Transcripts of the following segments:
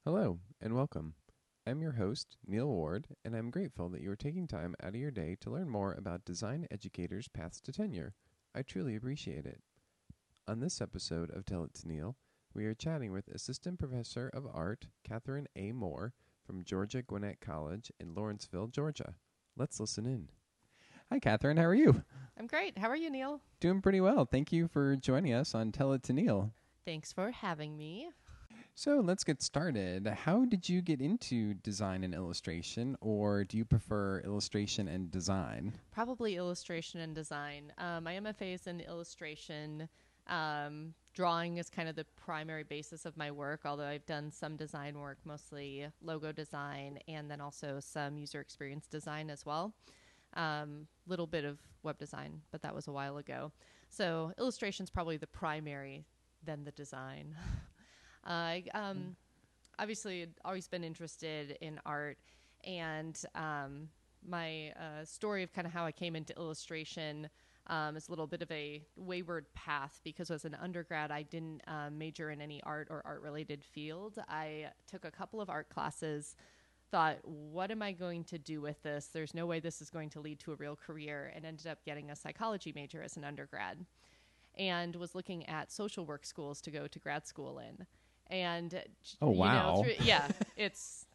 Hello and welcome. I'm your host, Neil Ward, and I'm grateful that you are taking time out of your day to learn more about design educators' paths to tenure. I truly appreciate it. On this episode of Tell It to Neil, we are chatting with Assistant Professor of Art, Catherine A. Moore from Georgia Gwinnett College in Lawrenceville, Georgia. Let's listen in. Hi, Catherine. How are you? I'm great. How are you, Neil? Doing pretty well. Thank you for joining us on Tell It to Neil. Thanks for having me. So let's get started. How did you get into design and illustration, or do you prefer illustration and design? Probably illustration and design. My MFA is in illustration. Drawing is kind of the primary basis of my work, although I've done some design work, mostly logo design, and then also some user experience design as well. Little bit of web design, but that was a while ago. So illustration is probably the primary, then the design. I obviously had always been interested in art, and my story of kind of how I came into illustration is a little bit of a wayward path because as an undergrad, I didn't major in any art or art-related field. I took a couple of art classes, thought, what am I going to do with this? There's no way this is going to lead to a real career, and ended up getting a psychology major as an undergrad and was looking at social work schools to go to grad school in. And Oh, wow. it's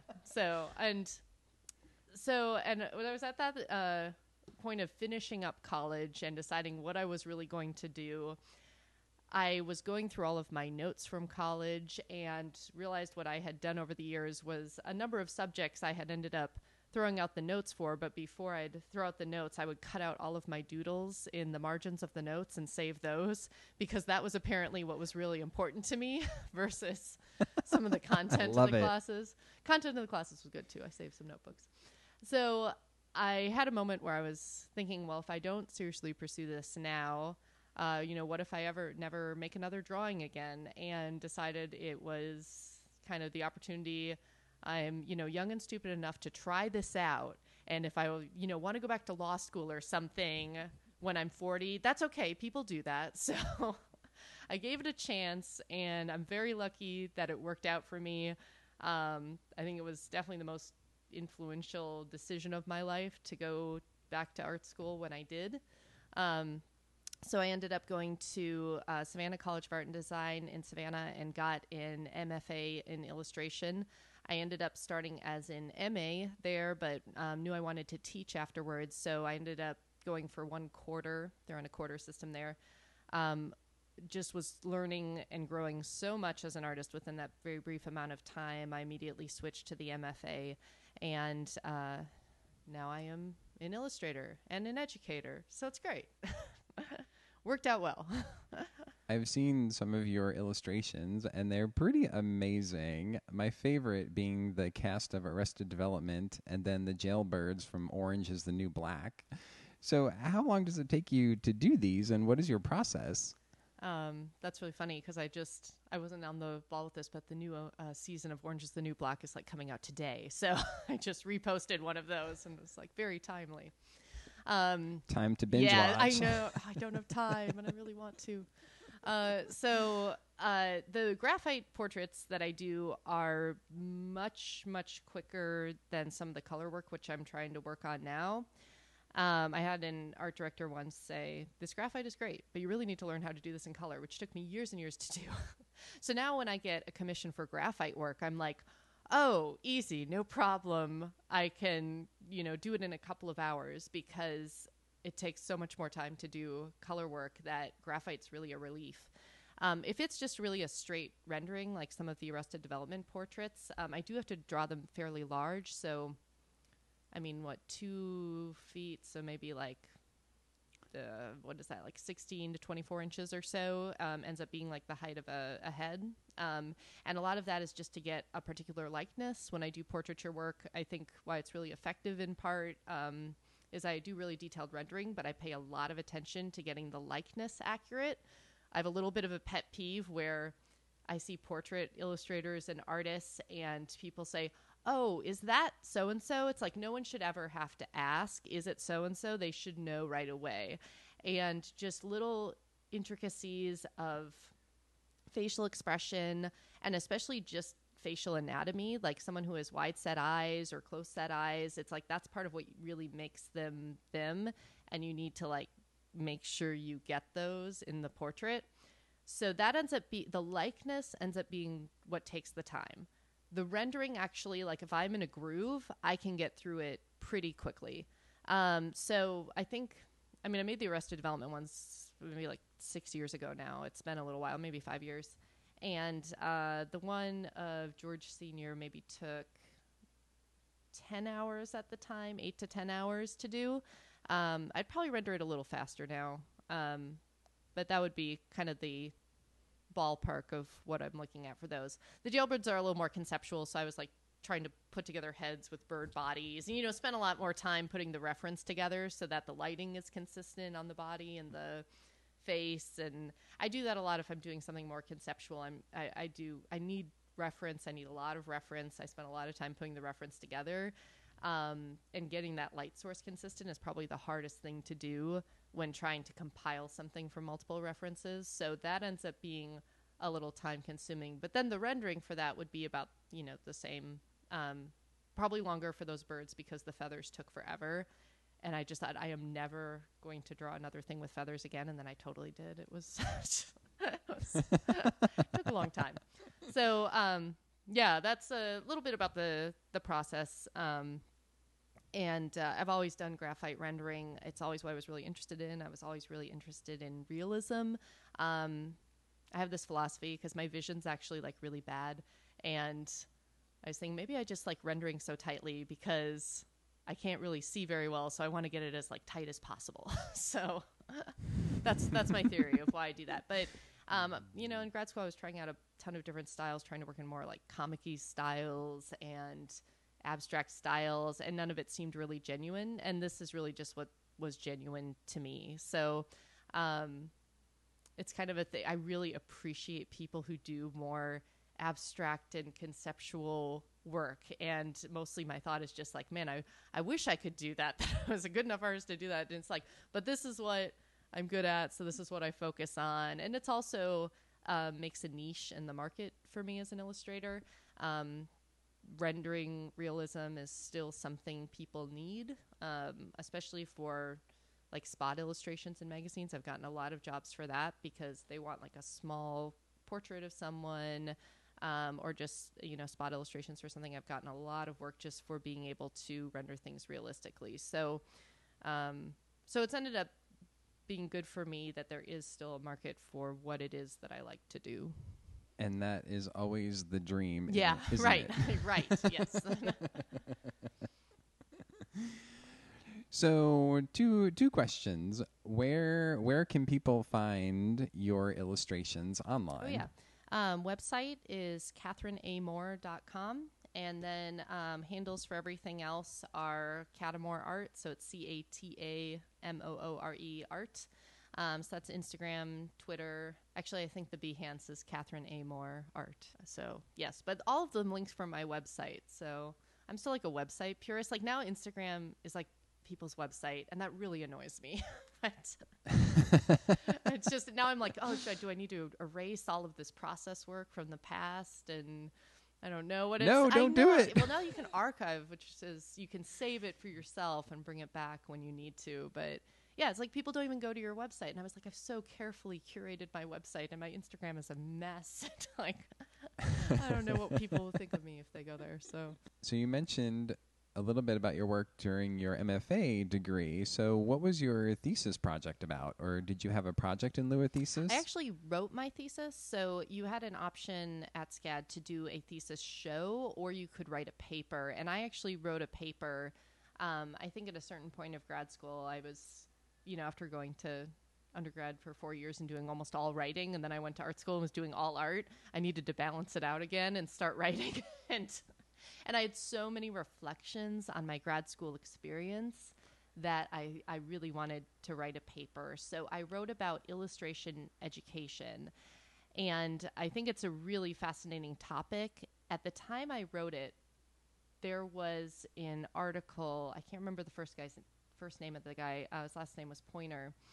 and when I was at that point of finishing up college and deciding what I was really going to do, I was going through all of my notes from college and realized what I had done over the years was a number of subjects I had ended up throwing out the notes for, but before I'd throw out the notes, I would cut out all of my doodles in the margins of the notes and save those because that was apparently what was really important to me versus some of the content of the classes. Content of the classes was good too. I saved some notebooks. So I had a moment where I was thinking, well, if I don't seriously pursue this now, what if I ever never make another drawing again? And decided it was kind of the opportunity. I'm, young and stupid enough to try this out. And if I, want to go back to law school or something when I'm 40, that's okay. People do that. So I gave it a chance, and I'm very lucky that it worked out for me. I think it was definitely the most influential decision of my life to go back to art school when I did. So I ended up going to Savannah College of Art and Design in Savannah and got an MFA in illustration. I ended up starting as an MA there, but knew I wanted to teach afterwards. So I ended up going for 1 quarter. They're on a quarter system there. Just was learning and growing so much as an artist within that very brief amount of time. I immediately switched to the MFA, and now I am an illustrator and an educator. So it's great. Worked out well. I've seen some of your illustrations, and they're pretty amazing. My favorite being the cast of Arrested Development and then the jailbirds from Orange is the New Black. So how long does it take you to do these, and what is your process? That's really funny because I wasn't on the ball with this, but the new season of Orange is the New Black is like coming out today. So I just reposted one of those and it was like very timely. Time to binge yeah, watch. I know. I don't have time and I really want to. The graphite portraits that I do are much, much quicker than some of the color work, which I'm trying to work on now. I had an art director once say, this graphite is great, but you really need to learn how to do this in color, which took me years and years to do. So now when I get a commission for graphite work, I'm like, oh, easy, no problem. I can, do it in a couple of hours because it takes so much more time to do color work that graphite's really a relief. If it's just really a straight rendering, like some of the Arrested Development portraits, I do have to draw them fairly large. So, 2 feet? So maybe like, what is that, like 16 to 24 inches or so, ends up being like the height of a head. And a lot of that is just to get a particular likeness. When I do portraiture work, I think why it's really effective in part is I do really detailed rendering, but I pay a lot of attention to getting the likeness accurate. I have a little bit of a pet peeve where I see portrait illustrators and artists and people say, oh, is that so-and-so? It's like no one should ever have to ask, is it so-and-so? They should know right away. And just little intricacies of facial expression and especially just facial anatomy, like someone who has wide set eyes or close set eyes. It's like that's part of what really makes them them, and you need to like make sure you get those in the portrait. So that ends up the likeness ends up being what takes the time. The rendering actually, like if I'm in a groove, I can get through it pretty quickly. So I think, I mean, I made the Arrested Development ones maybe like 6 years ago now. It's been a little while, maybe 5 years. And the one of George Sr. maybe took 10 hours at the time, 8 to 10 hours to do. I'd probably render it a little faster now. But that would be kind of the ballpark of what I'm looking at for those. The jailbirds are a little more conceptual, so I was like trying to put together heads with bird bodies and, you know, spend a lot more time putting the reference together so that the lighting is consistent on the body and the face. And I do that a lot if I'm doing something more conceptual. I need reference. I need a lot of reference. I spend a lot of time putting the reference together. And getting that light source consistent is probably the hardest thing to do when trying to compile something from multiple references. So that ends up being a little time consuming. But then the rendering for that would be about, you know, the same, probably longer for those birds because the feathers took forever. And I just thought I am never going to draw another thing with feathers again. And then I totally did. It was, took a long time. So, yeah, that's a little bit about the process. And I've always done graphite rendering. It's always what I was really interested in. I was always really interested in realism. I have this philosophy because my vision's actually like really bad. And I was thinking maybe I just like rendering so tightly because I can't really see very well. So I want to get it as like tight as possible. So that's my theory of why I do that. But, you know, in grad school, I was trying out a ton of different styles, trying to work in more like comic-y styles and abstract styles, and none of it seemed really genuine. And this is really just what was genuine to me. So it's kind of a thing. I really appreciate people who do more abstract and conceptual work. And mostly my thought is just like, man, I wish I could do that. I was a good enough artist to do that. And it's like, but this is what I'm good at. So this is what I focus on. And it's also makes a niche in the market for me as an illustrator. Rendering realism is still something people need, especially for like spot illustrations in magazines. I've gotten a lot of jobs for that because they want like a small portrait of someone, or just, you know, spot illustrations for something. I've gotten a lot of work just for being able to render things realistically. So, so it's ended up being good for me that there is still a market for what it is that I like to do. And that is always the dream. Yeah, isn't right. it? Right, yes. So two questions. Where can people find your illustrations online? Oh, yeah. Website is catherineamore.com. And then handles for everything else are Catamore Art. So it's CATAMOORE art. So that's Instagram, Twitter. Actually, I think the Behance is Catherine A. Moore Art. So yes, but all of the links from my website. So I'm still like a website purist. Like now Instagram is like people's website, and that really annoys me. But it's just now I'm like, oh, do I need to erase all of this process work from the past? And I don't know what it's. No, don't do it. Well, now you can archive, which is you can save it for yourself and bring it back when you need to. But yeah, it's like people don't even go to your website. And I was like, I've so carefully curated my website, and my Instagram is a mess. Like, I don't know what people will think of me if they go there. So you mentioned a little bit about your work during your MFA degree. So what was your thesis project about? Or did you have a project in lieu of thesis? I actually wrote my thesis. So you had an option at SCAD to do a thesis show, or you could write a paper. And I actually wrote a paper. I think at a certain point of grad school, I was, you know, after going to undergrad for 4 years and doing almost all writing, and then I went to art school and was doing all art, I needed to balance it out again and start writing. And I had so many reflections on my grad school experience that I really wanted to write a paper. So I wrote about illustration education. And I think it's a really fascinating topic. At the time I wrote it, there was an article, I can't remember the first name of the guy, his last name was Pointer,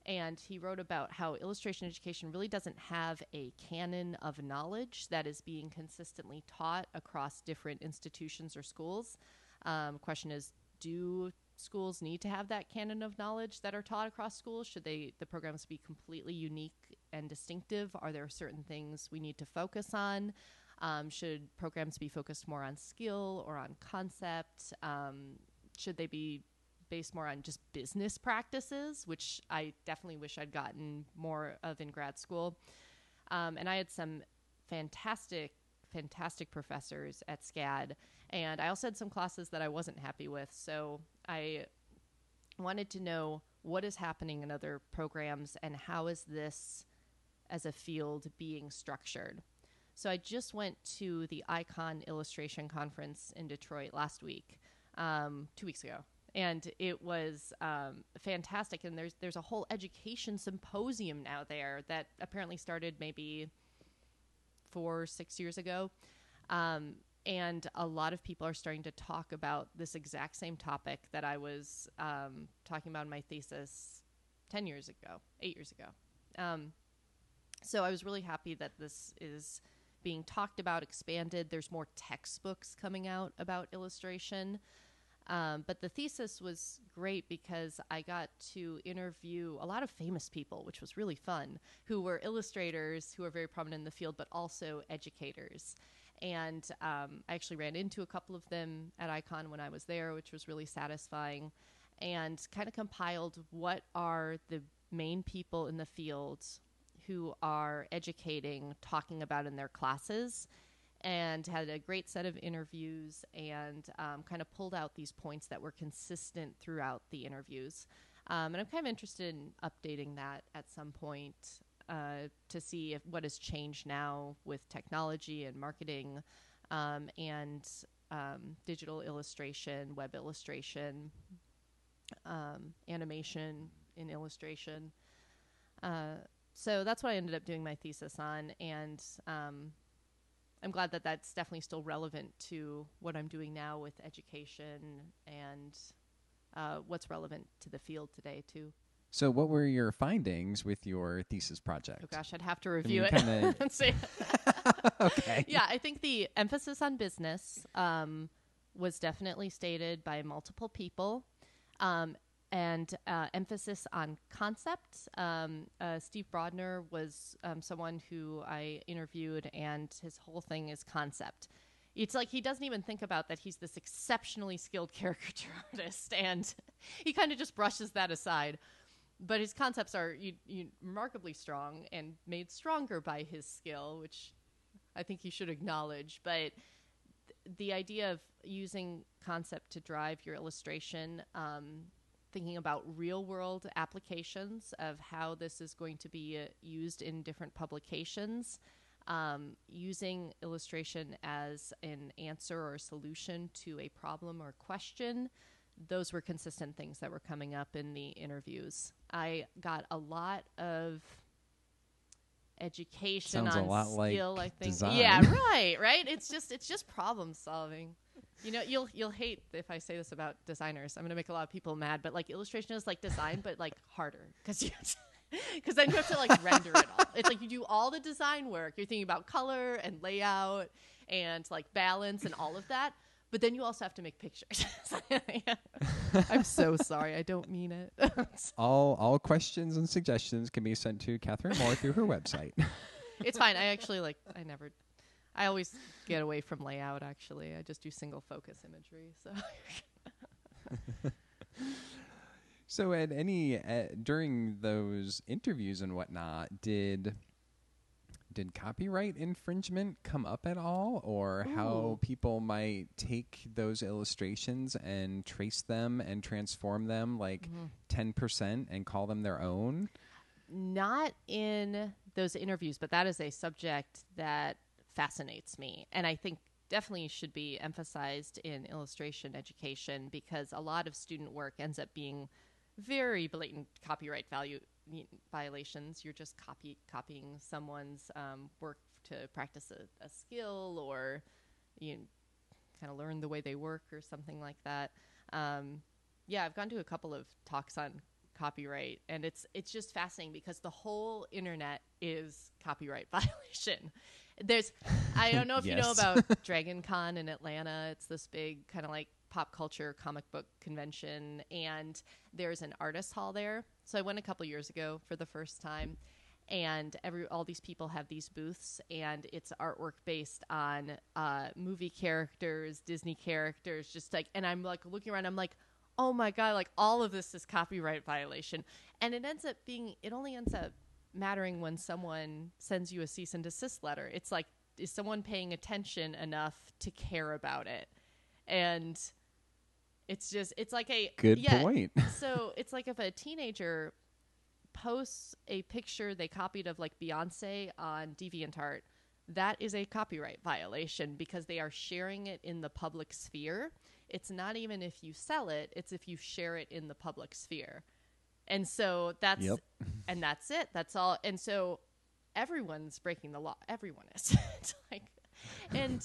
And he wrote about how illustration education really doesn't have a canon of knowledge that is being consistently taught across different institutions or schools. Question is, do schools need to have that canon of knowledge that are taught across schools? Should the programs be completely unique and distinctive? Are there certain things we need to focus on? Should programs be focused more on skill or on concept? Should they be based more on just business practices, which I definitely wish I'd gotten more of in grad school. And I had some fantastic professors at SCAD. And I also had some classes that I wasn't happy with. So I wanted to know what is happening in other programs and how is this as a field being structured. So I just went to the Icon Illustration Conference in Detroit last week, 2 weeks ago. And it was fantastic. And there's a whole education symposium now there that apparently started maybe 4 or 6 years ago. And a lot of people are starting to talk about this exact same topic that I was talking about in my thesis 8 years ago. So I was really happy that this is being talked about, expanded. There's more textbooks coming out about illustration. But the thesis was great because I got to interview a lot of famous people, which was really fun, who were illustrators who are very prominent in the field, but also educators. And I actually ran into a couple of them at Icon when I was there, which was really satisfying, and kind of compiled what are the main people in the field who are educating, talking about in their classes, and had a great set of interviews and kind of pulled out these points that were consistent throughout the interviews. And I'm kind of interested in updating that at some point to see what has changed now with technology and marketing and digital illustration, web illustration, animation in illustration. So that's what I ended up doing my thesis on, and I'm glad that that's definitely still relevant to what I'm doing now with education and what's relevant to the field today, too. So what were your findings with your thesis project? Oh, gosh, I'd have to review it. And see. Okay. Yeah, I think the emphasis on business was definitely stated by multiple people. And emphasis on concepts. Steve Brodner was someone who I interviewed, and his whole thing is concept. It's like he doesn't even think about that he's this exceptionally skilled caricature artist, and he kind of just brushes that aside. But his concepts are remarkably strong and made stronger by his skill, which I think he should acknowledge. But the idea of using concept to drive your illustration, thinking about real-world applications of how this is going to be used in different publications, using illustration as an answer or solution to a problem or question. Those were consistent things that were coming up in the interviews. I got a lot of education Sounds on a lot skill, like I think. design. Yeah, right. It's just problem solving. You know, you'll hate if I say this about designers. I'm going to make a lot of people mad, but like illustration is like design, but like harder because then you have to like render it all. It's like you do all the design work. You're thinking about color and layout and like balance and all of that, but then you also have to make pictures. I'm so sorry. I don't mean it. All questions and suggestions can be sent to Catherine Moore through her website. It's fine. I always get away from layout, actually. I just do single focus imagery. So at during those interviews and whatnot, did copyright infringement come up at all, or how people might take those illustrations and trace them and transform them like 10% and call them their own? Not in those interviews, but that is a subject that fascinates me, and I think definitely should be emphasized in illustration education, because a lot of student work ends up being very blatant copyright violations. You're just copying someone's work to practice a skill, or you kind of learn the way they work or something like that. Yeah, I've gone to a couple of talks on copyright, and it's just fascinating because the whole internet is copyright violation. There's, I don't know if you know Yes. about Dragon Con in Atlanta. It's this big kind of like pop culture comic book convention, and there's an artist hall there. So I went a couple years ago for the first time, and all these people have these booths, and it's artwork based on movie characters, Disney characters, just like, and I'm like looking around, I'm like, oh my god, like all of this is copyright violation. And it only ends up mattering when someone sends you a cease and desist letter. It's like, is someone paying attention enough to care about it? And it's like a Good point. So it's like if a teenager posts a picture they copied of like Beyonce on DeviantArt, that is a copyright violation because they are sharing it in the public sphere. It's not even if you sell it, it's if you share it in the public sphere. And so that's and that's it. That's all. And so everyone's breaking the law. Everyone is. It's like, and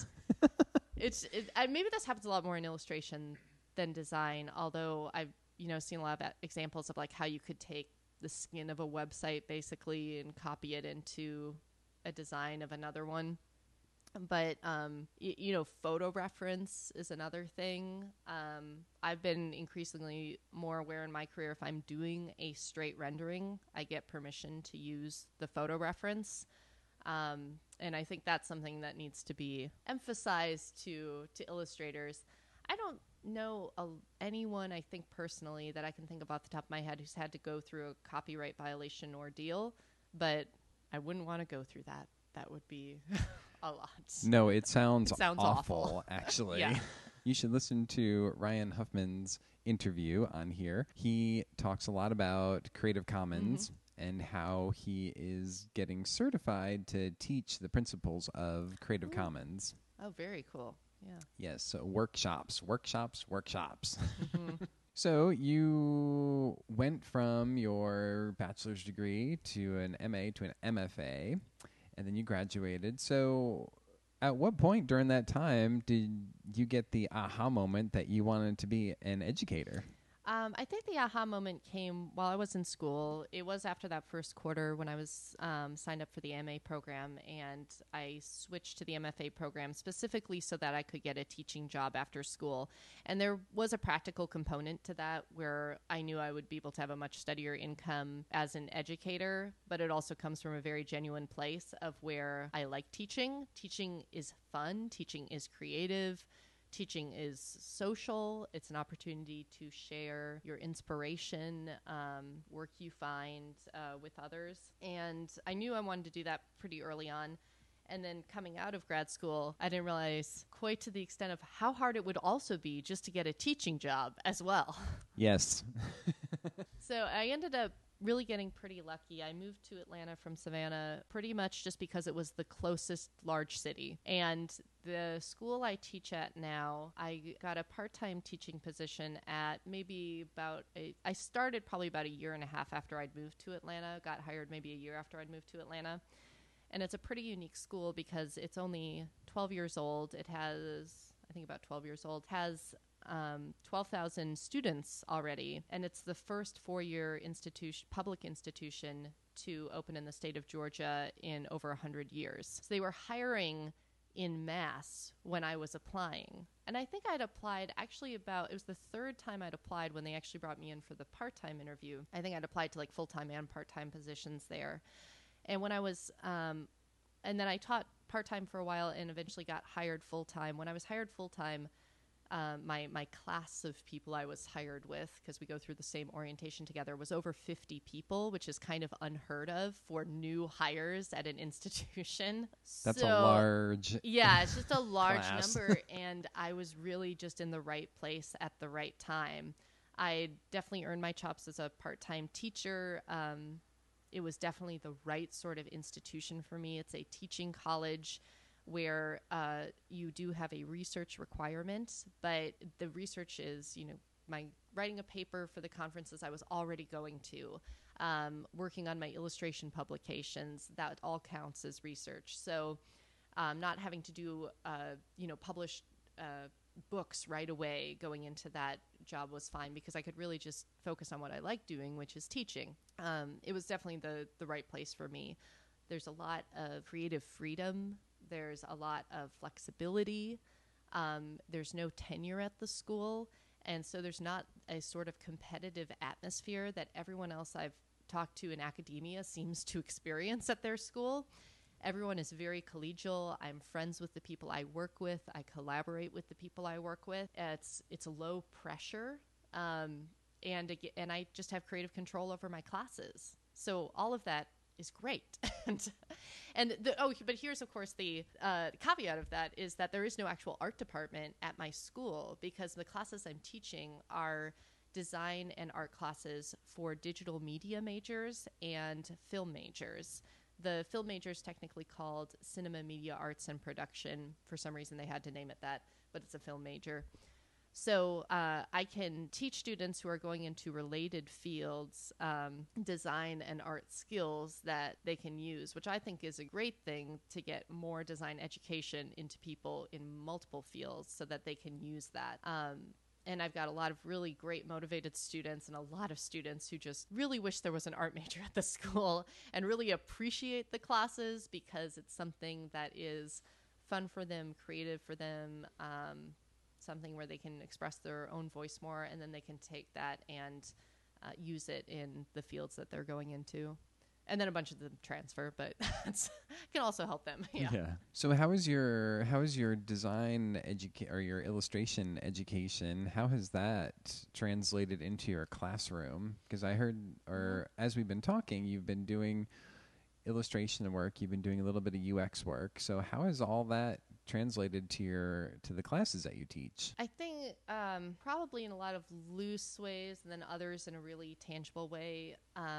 maybe this happens a lot more in illustration than design, although I've seen a lot of examples of like how you could take the skin of a website basically and copy it into a design of another one. But photo reference is another thing. I've been increasingly more aware in my career, if I'm doing a straight rendering, I get permission to use the photo reference. And I think that's something that needs to be emphasized to illustrators. I don't know anyone, I think personally, that I can think of off the top of my head who's had to go through a copyright violation ordeal, but I wouldn't want to go through that. That would be a lot. No, it sounds awful. Actually. Yeah. You should listen to Ryan Huffman's interview on here. He talks a lot about Creative Commons and how he is getting certified to teach the principles of Creative Commons. Oh, very cool. Yeah. Yes, so workshops. So you went from your bachelor's degree to an MA to an MFA, and then you graduated. So at what point during that time did you get the aha moment that you wanted to be an educator? I think the aha moment came while I was in school. It was after that first quarter when I was signed up for the MA program, and I switched to the MFA program specifically so that I could get a teaching job after school. And there was a practical component to that where I knew I would be able to have a much steadier income as an educator, but it also comes from a very genuine place of where I like teaching. Teaching is fun. Teaching is creative. Teaching is social. It's an opportunity to share your inspiration, work you find with others. And I knew I wanted to do that pretty early on. And then coming out of grad school, I didn't realize quite to the extent of how hard it would also be just to get a teaching job as well. Yes. So I ended up really getting pretty lucky. I moved to Atlanta from Savannah pretty much just because it was the closest large city. And the school I teach at now, I got a part-time teaching position at I started probably about a year and a half after I'd moved to Atlanta, got hired maybe a year after I'd moved to Atlanta. And it's a pretty unique school because it's only 12 years old. It has, I think about 12 years old, has 12,000 students already, and it's the first four-year public institution to open in the state of Georgia in over 100 years. So they were hiring in mass when I was applying. And I think I'd applied it was the third time I'd applied when they actually brought me in for the part-time interview. I think I'd applied to like full-time and part-time positions there. And when I was, and then I taught part-time for a while and eventually got hired full-time. When I was hired full-time, my class of people I was hired with, because we go through the same orientation together, was over 50 people, which is kind of unheard of for new hires at an institution. That's a large Yeah, it's just a large class. number, and I was really just in the right place at the right time. I definitely earned my chops as a part-time teacher. It was definitely the right sort of institution for me. It's a teaching college where you do have a research requirement, but the research is, my writing a paper for the conferences I was already going to, working on my illustration publications, that all counts as research. So not having to do, publish books right away going into that job was fine because I could really just focus on what I like doing, which is teaching. It was definitely the right place for me. There's a lot of creative freedom. There's a lot of flexibility. There's no tenure at the school. And so there's not a sort of competitive atmosphere that everyone else I've talked to in academia seems to experience at their school. Everyone is very collegial. I'm friends with the people I work with. I collaborate with the people I work with. It's a low pressure, and I just have creative control over my classes. So all of that is great. But here's of course the caveat of that is that there is no actual art department at my school because the classes I'm teaching are design and art classes for digital media majors and film majors. The film major is technically called Cinema, Media Arts, and Production. For some reason, they had to name it that, but it's a film major. So I can teach students who are going into related fields, design and art skills that they can use, which I think is a great thing to get more design education into people in multiple fields so that they can use that. And I've got a lot of really great motivated students and a lot of students who just really wish there was an art major at the school and really appreciate the classes because it's something that is fun for them, creative for them, something where they can express their own voice more, and then they can take that and use it in the fields that they're going into. And then a bunch of them transfer, but it can also help them. Yeah. So how is your design or your illustration education? How has that translated into your classroom? Because I heard, or as we've been talking, you've been doing illustration work. You've been doing a little bit of UX work. So how has all that translated to the classes that you teach? I think probably in a lot of loose ways, and then others in a really tangible way.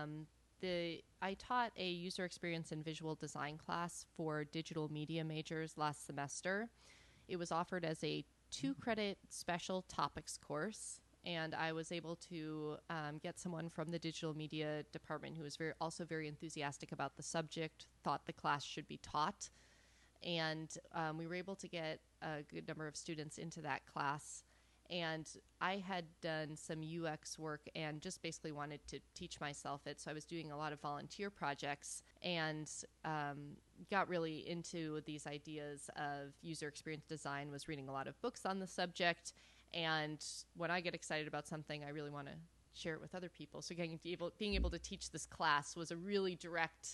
I taught a user experience and visual design class for digital media majors last semester. It was offered as a 2-credit special topics course, and I was able to get someone from the digital media department who was also very enthusiastic about the subject, thought the class should be taught, and we were able to get a good number of students into that class. And I had done some UX work and just basically wanted to teach myself it. So I was doing a lot of volunteer projects and got really into these ideas of user experience design, was reading a lot of books on the subject. And when I get excited about something, I really want to share it with other people. So being able to teach this class was a really direct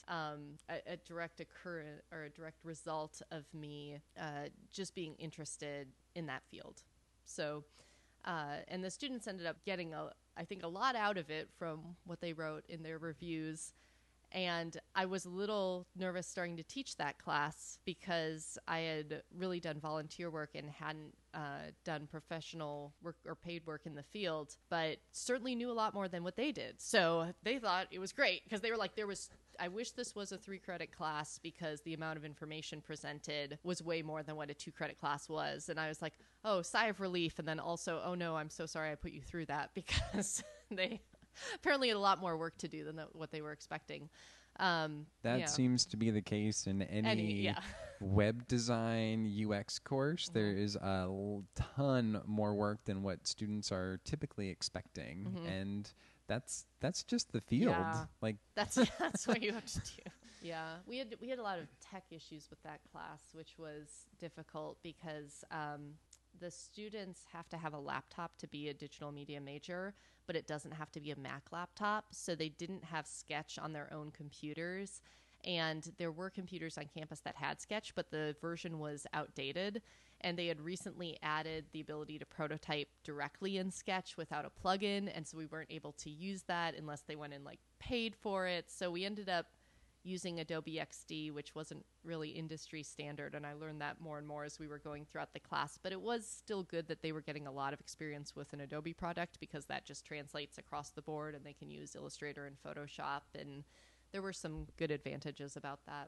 direct result of me just being interested in that field. So, and the students ended up getting I think a lot out of it from what they wrote in their reviews. And I was a little nervous starting to teach that class because I had really done volunteer work and hadn't done professional work or paid work in the field, but certainly knew a lot more than what they did. So they thought it was great because they were like, I wish this was a 3-credit class because the amount of information presented was way more than what a 2-credit class was. And I was like, oh, sigh of relief. And then also, oh no, I'm so sorry I put you through that because they apparently had a lot more work to do than what they were expecting. That seems to be the case in any web design UX course. Mm-hmm. There is a ton more work than what students are typically expecting. Mm-hmm. And that's just the field. Yeah. Like that's what you have to do. Yeah, we had a lot of tech issues with that class, which was difficult because the students have to have a laptop to be a digital media major, but it doesn't have to be a Mac laptop. So they didn't have Sketch on their own computers. And there were computers on campus that had Sketch, but the version was outdated. And they had recently added the ability to prototype directly in Sketch without a plugin. And so we weren't able to use that unless they went and paid for it. So we ended up using Adobe XD, which wasn't really industry standard. And I learned that more and more as we were going throughout the class. But it was still good that they were getting a lot of experience with an Adobe product because that just translates across the board and they can use Illustrator and Photoshop. And there were some good advantages about that.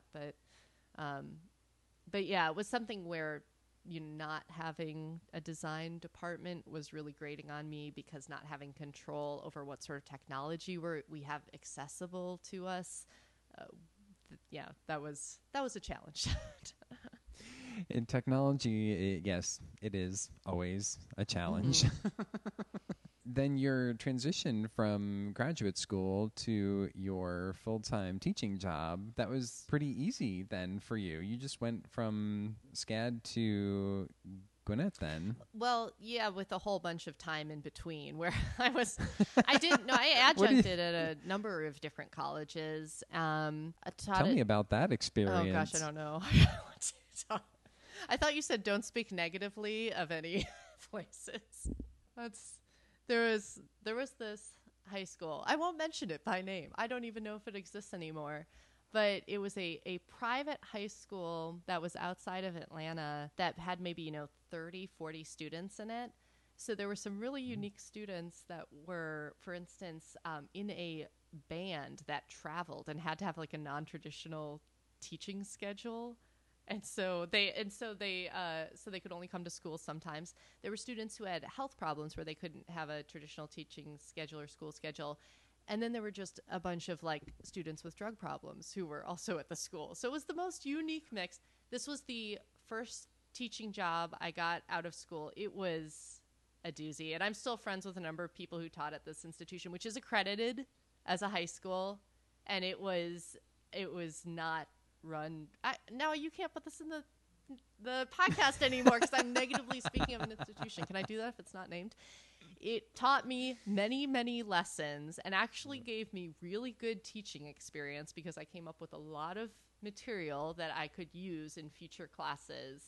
But yeah, it was something where not having a design department was really grating on me because not having control over what sort of technology we have accessible to us. That was a challenge. In technology, yes, it is always a challenge. Then your transition from graduate school to your full-time teaching job, that was pretty easy then for you. You just went from SCAD to Gwinnett then. Well, yeah, with a whole bunch of time in between where I adjuncted at a number of different colleges. Tell me about that experience. Oh gosh, I don't know. I thought you said don't speak negatively of any places. There was this high school. I won't mention it by name. I don't even know if it exists anymore. But it was a private high school that was outside of Atlanta that had maybe, 30, 40 students in it. So there were some really unique students that were, for instance, in a band that traveled and had to have like a non-traditional teaching schedule. So they could only come to school sometimes. There were students who had health problems where they couldn't have a traditional teaching schedule or school schedule. And then there were just a bunch of like students with drug problems who were also at the school. So it was the most unique mix. This was the first teaching job I got out of school. It was a doozy. And I'm still friends with a number of people who taught at this institution, which is accredited as a high school. And it was not run. Now you can't put this in the podcast anymore because I'm negatively speaking of an institution. Can I do that if it's not named? It taught me many, many lessons and actually gave me really good teaching experience because I came up with a lot of material that I could use in future classes.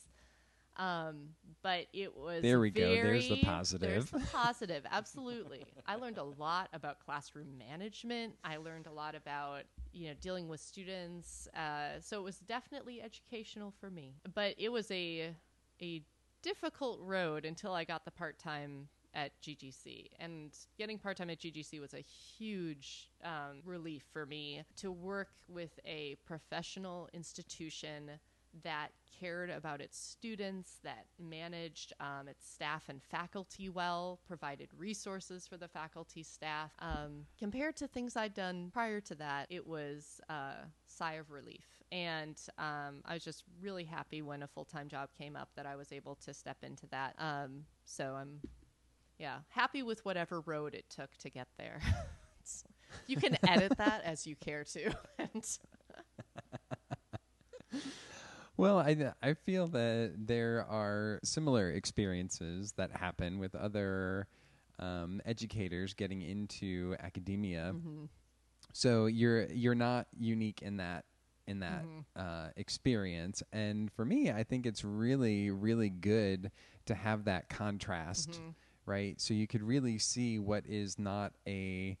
But it was There we go. There's the positive. There's the positive. Absolutely. I learned a lot about classroom management. I learned a lot about, dealing with students. So it was definitely educational for me. But it was a difficult road until I got the part-time at GGC. And getting part-time at GGC was a huge relief for me to work with a professional institution that cared about its students, that managed its staff and faculty well, provided resources for the faculty staff. Compared to things I'd done prior to that, it was a sigh of relief. And I was just really happy when a full-time job came up that I was able to step into that. So I'm happy with whatever road it took to get there. You can edit that as you care to. Well, I feel that there are similar experiences that happen with other educators getting into academia. Mm-hmm. So you're not unique in that experience. And for me, I think it's really, really good to have that contrast, mm-hmm. right? So you could really see what is not a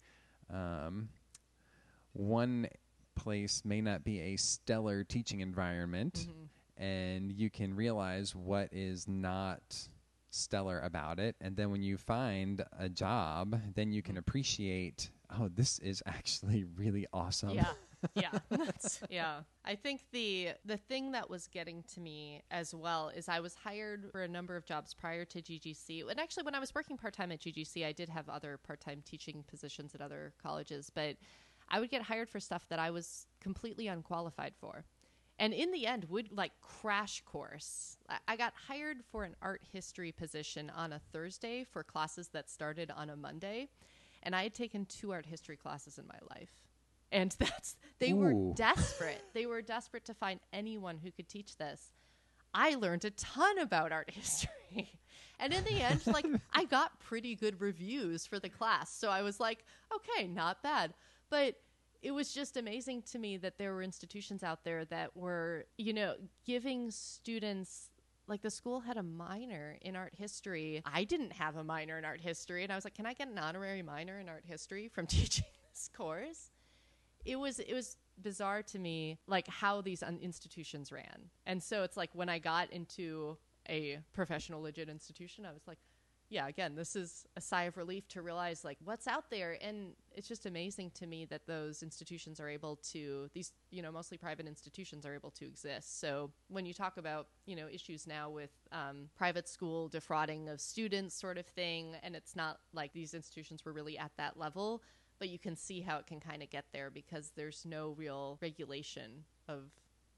one place may not be a stellar teaching environment, mm-hmm. and you can realize what is not stellar about it. And then when you find a job, then you can appreciate, oh, this is actually really awesome. Yeah. I think the thing that was getting to me as well is I was hired for a number of jobs prior to GGC. And actually, when I was working part-time at GGC, I did have other part-time teaching positions at other colleges, but I would get hired for stuff that I was completely unqualified for. And in the end, would like crash course. I got hired for an art history position on a Thursday for classes that started on a Monday. And I had taken 2 art history classes in my life. And they were desperate. They were desperate to find anyone who could teach this. I learned a ton about art history. And in the end, I got pretty good reviews for the class. So I was like, okay, not bad. But it was just amazing to me that there were institutions out there that were, giving students, like the school had a minor in art history. I didn't have a minor in art history. And I was like, can I get an honorary minor in art history from teaching this course? It was bizarre to me, like how these institutions ran. And so it's like when I got into a professional, legit institution, I was like, yeah, again, this is a sigh of relief to realize like what's out there. And it's just amazing to me that those institutions are able to, these, mostly private institutions are able to exist. So when you talk about, issues now with private school defrauding of students sort of thing, and it's not like these institutions were really at that level, but you can see how it can kind of get there because there's no real regulation of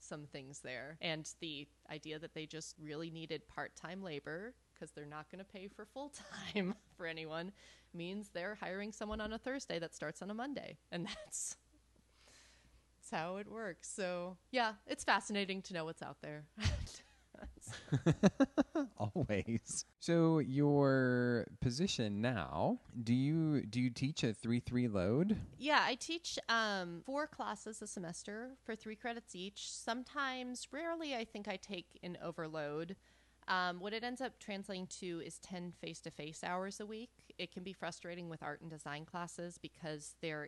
some things there. And the idea that they just really needed part-time labor because they're not going to pay for full-time for anyone means they're hiring someone on a Thursday that starts on a Monday. And that's how it works. So yeah, it's fascinating to know what's out there. Always. So your position now, do you teach a 3-3 load? Yeah, I teach 4 classes a semester for 3 credits each. Sometimes, rarely, I think I take an overload. What it ends up translating to is 10 face-to-face hours a week. It can be frustrating with art and design classes because there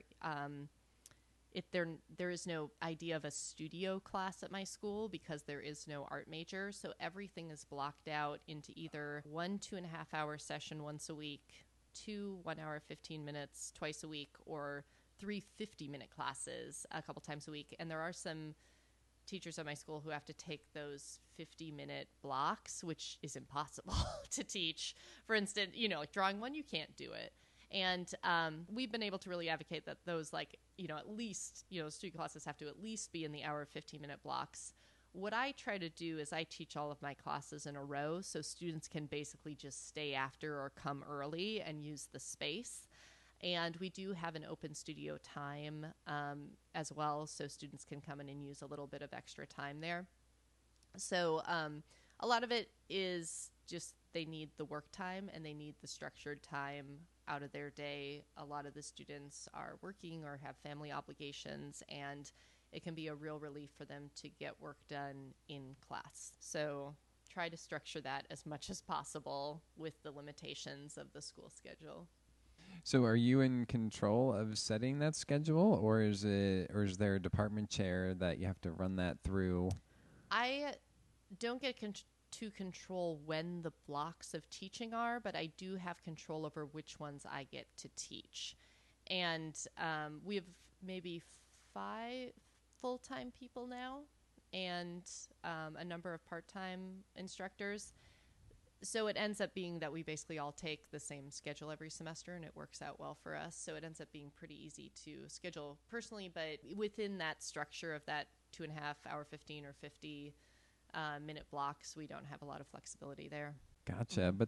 is no idea of a studio class at my school because there is no art major. So everything is blocked out into either 1 2.5 hour session once a week, 2 1 hour 15 minutes twice a week, or 3 50-minute classes a couple times a week. And there are some teachers at my school who have to take those 50-minute blocks, which is impossible to teach. For instance, like drawing one, you can't do it. And we've been able to really advocate that those, at least, student classes have to at least be in the hour 15-minute blocks. What I try to do is I teach all of my classes in a row so students can basically just stay after or come early and use the space. And we do have an open studio time as well, so students can come in and use a little bit of extra time there. So a lot of it is just they need the work time and they need the structured time out of their day. A lot of the students are working or have family obligations, and it can be a real relief for them to get work done in class. So try to structure that as much as possible with the limitations of the school schedule. So are you in control of setting that schedule, or is there a department chair that you have to run that through? I don't get to control when the blocks of teaching are, but I do have control over which ones I get to teach. And we have maybe 5 full-time people now and a number of part-time instructors. So it ends up being that we basically all take the same schedule every semester, and it works out well for us. So it ends up being pretty easy to schedule personally, but within that structure of that 2.5 hour 15 or 50 minute blocks, we don't have a lot of flexibility there. Gotcha. But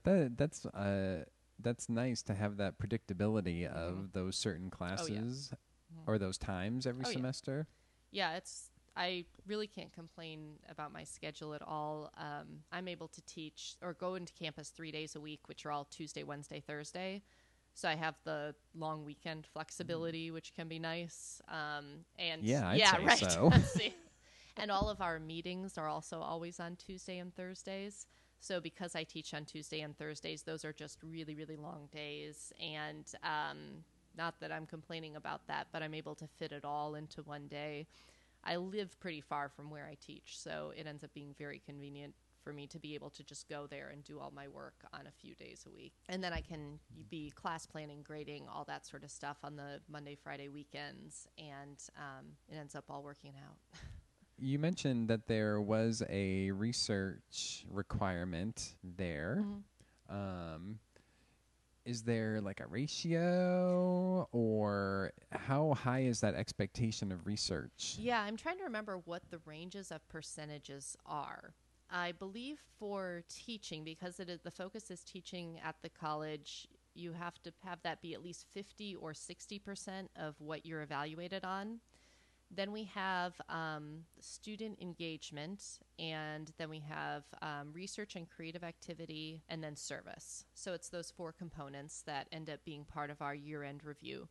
that's nice to have that predictability of those certain classes or those times every semester. Yeah, I really can't complain about my schedule at all. I'm able to teach or go into campus 3 days a week, which are all Tuesday, Wednesday, Thursday. So I have the long weekend flexibility, which can be nice. I'd say right. So. And all of our meetings are also always on Tuesday and Thursdays. So because I teach on Tuesday and Thursdays, those are just really, really long days. And not that I'm complaining about that, but I'm able to fit it all into one day. I live pretty far from where I teach, so it ends up being very convenient for me to be able to just go there and do all my work on a few days a week. And then I can be class planning, grading, all that sort of stuff on the Monday, Friday weekends, and it ends up all working out. You mentioned that there was a research requirement there. Mm-hmm. Is there like a ratio, or how high is that expectation of research? Yeah, I'm trying to remember what the ranges of percentages are. I believe for teaching, because the focus is teaching at the college, you have to have that be at least 50 or 60% of what you're evaluated on. Then we have student engagement, and then we have research and creative activity, and then service. So it's those 4 components that end up being part of our year-end review.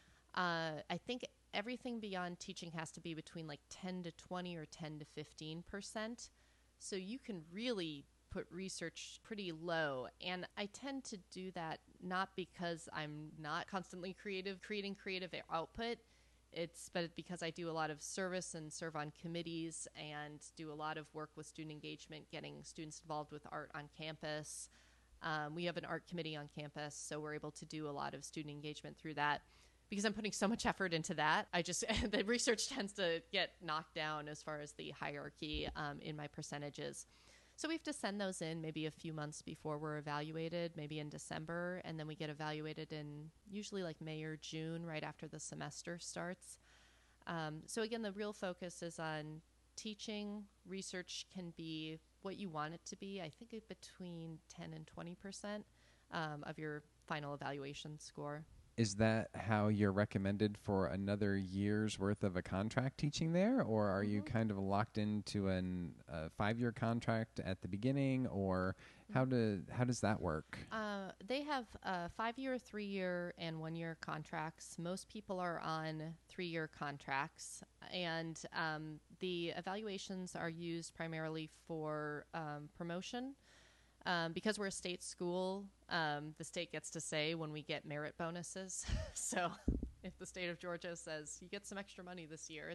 I think everything beyond teaching has to be between like 10 to 20 or 10 to 15%. So you can really put research pretty low. And I tend to do that not because I'm not constantly creating creative output. But because I do a lot of service and serve on committees and do a lot of work with student engagement, getting students involved with art on campus. We have an art committee on campus, so we're able to do a lot of student engagement through that. Because I'm putting so much effort into that, the research tends to get knocked down as far as the hierarchy in my percentages. So we have to send those in maybe a few months before we're evaluated, maybe in December, and then we get evaluated in usually like May or June, right after the semester starts. So again, the real focus is on teaching, research can be what you want it to be. I think between 10 and 20% of your final evaluation score. Is that how you're recommended for another year's worth of a contract teaching there, or are you kind of locked into a 5-year contract at the beginning, or how does that work? They have 5-year, 3-year, and 1-year contracts. Most people are on 3-year contracts, and the evaluations are used primarily for promotion. Because we're a state school, the state gets to say when we get merit bonuses. So if the state of Georgia says you get some extra money this year,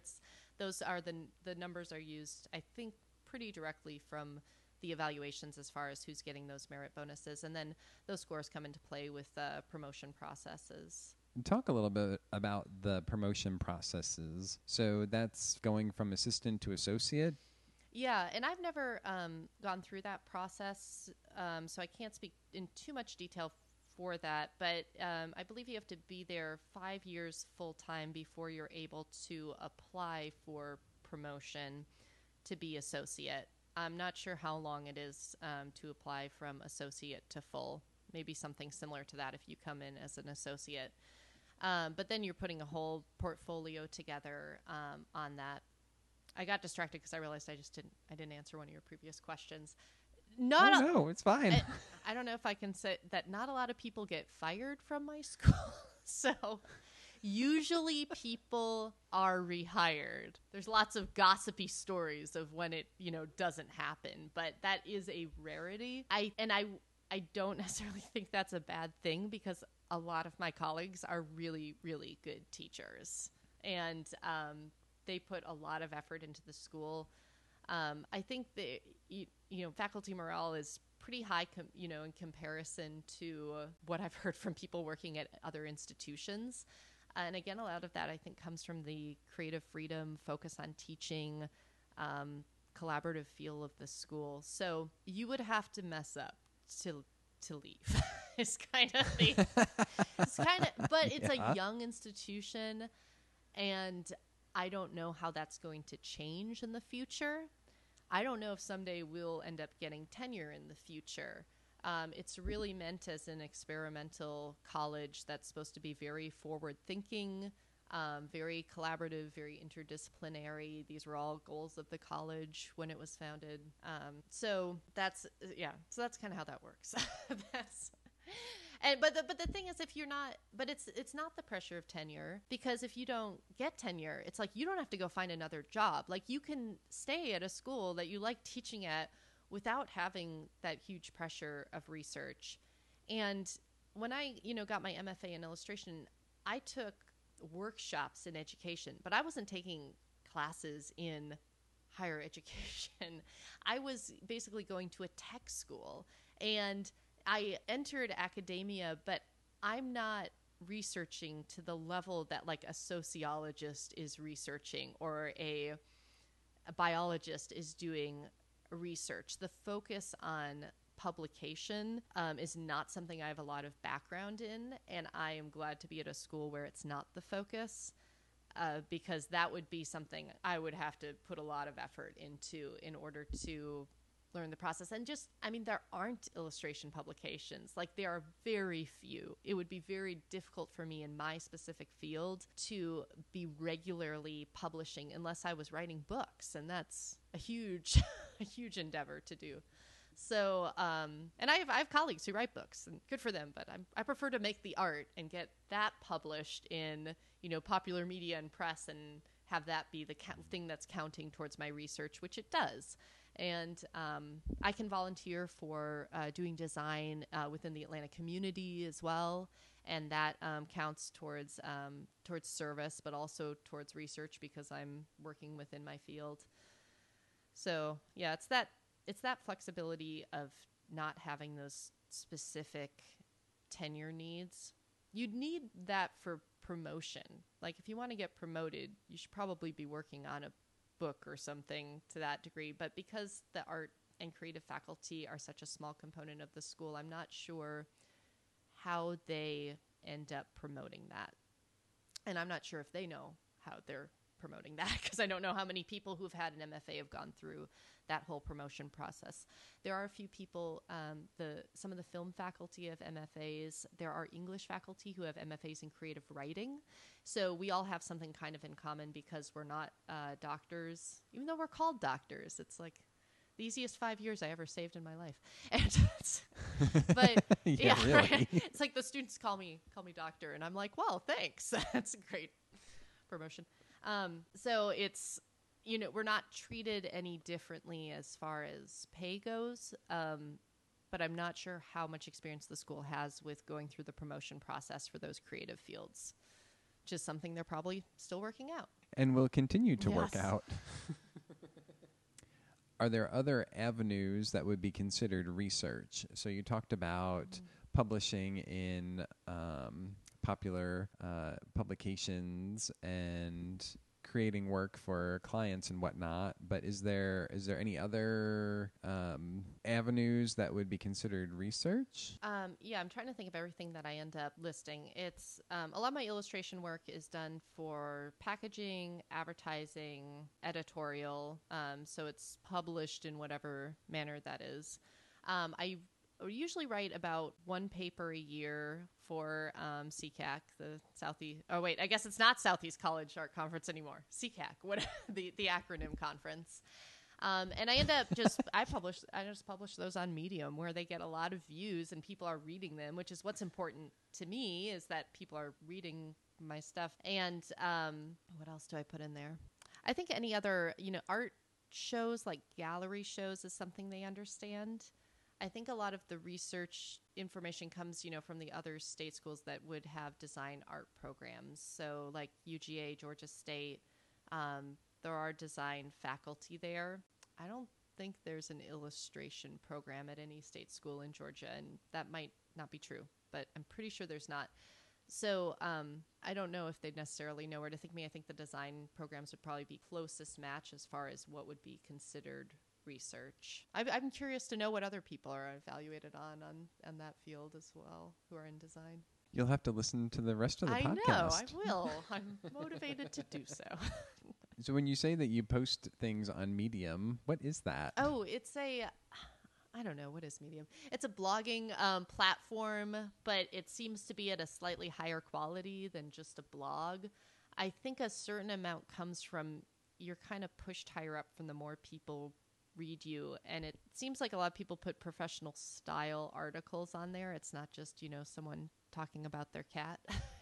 the numbers are used, I think, pretty directly from the evaluations as far as who's getting those merit bonuses. And then those scores come into play with promotion processes. Talk a little bit about the promotion processes. So that's going from assistant to associate. Yeah, and I've never gone through that process, so I can't speak in too much detail for that. But I believe you have to be there 5 years full-time before you're able to apply for promotion to be associate. I'm not sure how long it is to apply from associate to full. Maybe something similar to that if you come in as an associate. But then you're putting a whole portfolio together on that. I got distracted because I realized I didn't answer one of your previous questions. No, it's fine. I don't know if I can say that not a lot of people get fired from my school. So usually people are rehired. There's lots of gossipy stories of when it, doesn't happen, but that is a rarity. I don't necessarily think that's a bad thing because a lot of my colleagues are really, really good teachers. And they put a lot of effort into the school. I think that, faculty morale is pretty high, in comparison to what I've heard from people working at other institutions. And again, a lot of that I think comes from the creative freedom, focus on teaching, collaborative feel of the school. So you would have to mess up to leave. It's kind of but it's a young institution, and I don't know how that's going to change in the future. I don't know if someday we'll end up getting tenure in the future. It's really meant as an experimental college that's supposed to be very forward-thinking, very collaborative, very interdisciplinary. These were all goals of the college when it was founded. So that's kind of how that works. But the thing is, if you're not, but it's not the pressure of tenure, because if you don't get tenure, it's like you don't have to go find another job. Like you can stay at a school that you like teaching at without having that huge pressure of research. And when I, got my MFA in illustration, I took workshops in education, but I wasn't taking classes in higher education. I was basically going to a tech school, and I entered academia, but I'm not researching to the level that like a sociologist is researching or a biologist is doing research. The focus on publication is not something I have a lot of background in, and I am glad to be at a school where it's not the focus, because that would be something I would have to put a lot of effort into in order to learn the process. And there aren't illustration publications. Like, there are very few. It would be very difficult for me in my specific field to be regularly publishing unless I was writing books, and that's a huge a huge endeavor to do. So and I have colleagues who write books, and good for them, but I prefer to make the art and get that published in popular media and press, and have that be the thing that's counting towards my research, which it does. And I can volunteer for doing design within the Atlanta community as well, and that counts towards service, but also towards research because I'm working within my field. So yeah, it's that flexibility of not having those specific tenure needs. You'd need that for promotion. Like, if you want to get promoted, you should probably be working on a book or something to that degree. But because the art and creative faculty are such a small component of the school, I'm not sure how they end up promoting that. And I'm not sure if they know how they're promoting that because I don't know how many people who've had an MFA have gone through that whole promotion process. There are a few people, some of the film faculty have MFAs. There are English faculty who have MFAs in creative writing. So we all have something kind of in common because we're not doctors, even though we're called doctors. It's like the easiest 5 years I ever saved in my life. But Yeah, really. Right? It's like the students call me doctor, and I'm like, well, thanks. That's a great promotion. So it's, we're not treated any differently as far as pay goes. But I'm not sure how much experience the school has with going through the promotion process for those creative fields. Just something they're probably still working out. And will continue to work Yes. out. Are there other avenues that would be considered research? So you talked about publishing in popular publications and creating work for clients and whatnot, but is there any other avenues that would be considered research? Yeah, I'm trying to think of everything that I end up listing. It's a lot of my illustration work is done for packaging, advertising, editorial. So it's published in whatever manner that is. I usually write about one paper a year for CCAC, the Southeast. Oh wait, I guess it's not Southeast College Art Conference anymore. CCAC, what the acronym conference. And I end up I just publish those on Medium where they get a lot of views and people are reading them, which is what's important to me is that people are reading my stuff. And what else do I put in there? I think any other, art shows like gallery shows is something they understand. I think a lot of the research information comes, from the other state schools that would have design art programs. So like UGA, Georgia State, there are design faculty there. I don't think there's an illustration program at any state school in Georgia, and that might not be true, but I'm pretty sure there's not. So I don't know if they'd necessarily know where to think me. I think the design programs would probably be closest match as far as what would be considered research. I'm curious to know what other people are evaluated on that field as well who are in design. You'll have to listen to the rest of the podcast. I know, I will. I'm motivated to do so. So when you say that you post things on Medium, what is that? Oh, it's I don't know, what is Medium? It's a blogging platform, but it seems to be at a slightly higher quality than just a blog. I think a certain amount comes from you're kind of pushed higher up from the more people read you, and it seems like a lot of people put professional style articles on there. It's not just someone talking about their cat.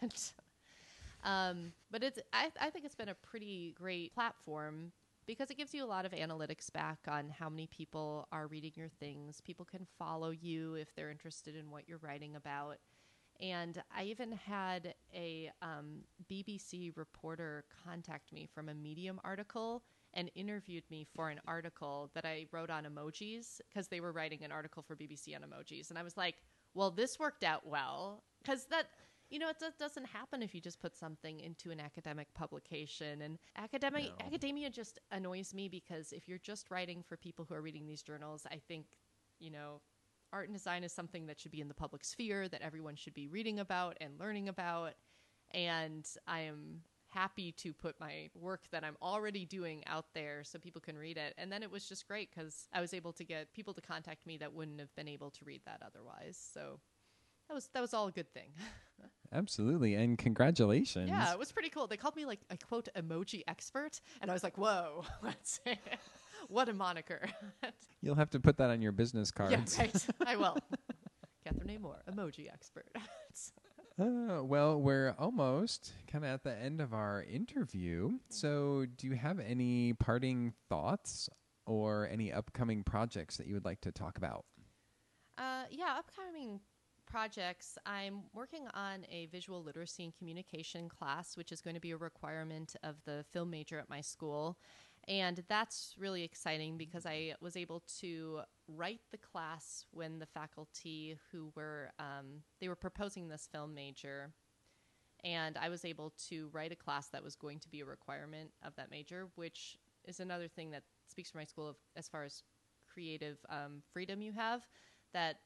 But I think it's been a pretty great platform because it gives you a lot of analytics back on how many people are reading your things. People can follow you if they're interested in what you're writing about. And I even had a BBC reporter contact me from a Medium article and interviewed me for an article that I wrote on emojis because they were writing an article for BBC on emojis. And I was like, well, this worked out well because that, it doesn't happen if you just put something into an academic publication. And academia just annoys me because if you're just writing for people who are reading these journals, I think, art and design is something that should be in the public sphere, that everyone should be reading about and learning about. And I am happy to put my work that I'm already doing out there so people can read it. And then it was just great because I was able to get people to contact me that wouldn't have been able to read that otherwise. So that was all a good thing. Absolutely. And congratulations. Yeah, it was pretty cool. They called me like a quote emoji expert. And I was like, whoa, what a moniker. You'll have to put that on your business cards. Yeah, right. I will. Catherine A. Moore, emoji expert. Well, we're almost kind of at the end of our interview. So do you have any parting thoughts or any upcoming projects that you would like to talk about? Yeah, upcoming projects. I'm working on a visual literacy and communication class, which is going to be a requirement of the film major at my school. And that's really exciting because I was able to write the class when the faculty who were, they were proposing this film major. And I was able to write a class that was going to be a requirement of that major, which is another thing that speaks for my school as far as creative freedom you have, that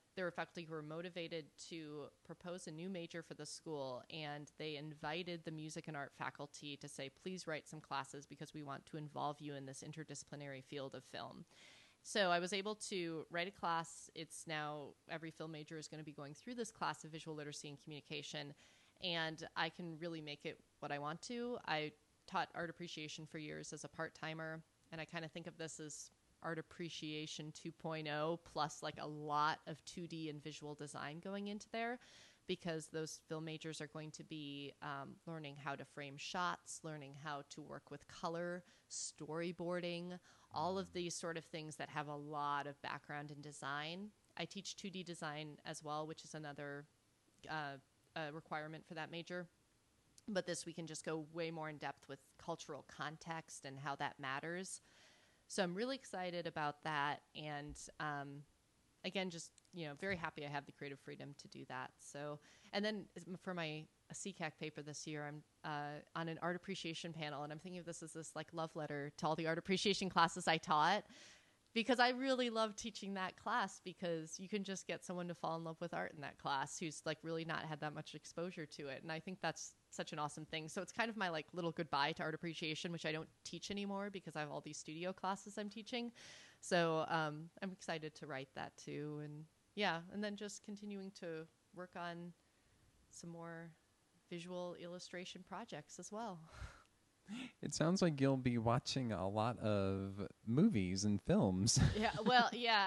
there were faculty who were motivated to propose a new major for the school, and they invited the music and art faculty to say, please write some classes because we want to involve you in this interdisciplinary field of film. So I was able to write a class. It's now every film major is going to be going through this class of visual literacy and communication, and I can really make it what I want to. I taught art appreciation for years as a part-timer, and I kind of think of this as art appreciation 2.0 plus like a lot of 2D and visual design going into there, because those film majors are going to be learning how to frame shots, learning how to work with color, storyboarding, all of these sort of things that have a lot of background in design. I teach 2D design as well, which is another requirement for that major. But this, we can just go way more in depth with cultural context and how that matters. So I'm really excited about that. And again, just, very happy I have the creative freedom to do that. So, and then for my CCAC paper this year, I'm on an art appreciation panel, and I'm thinking of this as this like love letter to all the art appreciation classes I taught, because I really love teaching that class, because you can just get someone to fall in love with art in that class who's like really not had that much exposure to it. And I think that's such an awesome thing. So it's kind of my like little goodbye to art appreciation, which I don't teach anymore because I have all these studio classes I'm teaching. So I'm excited to write that too. And yeah, and then just continuing to work on some more visual illustration projects as well. It sounds like you'll be watching a lot of movies and films. Yeah, well, yeah,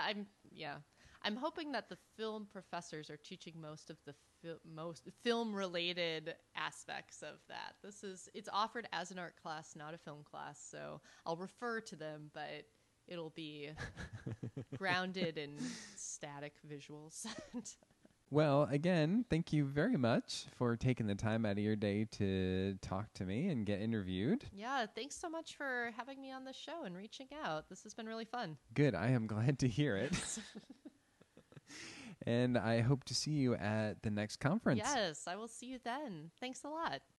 I'm hoping that the film professors are teaching most of the most film-related aspects of that. It's offered as an art class, not a film class, so I'll refer to them, but it'll be grounded in static visuals. Well, again, thank you very much for taking the time out of your day to talk to me and get interviewed. Yeah, thanks so much for having me on the show and reaching out. This has been really fun. Good. I am glad to hear it. And I hope to see you at the next conference. Yes, I will see you then. Thanks a lot.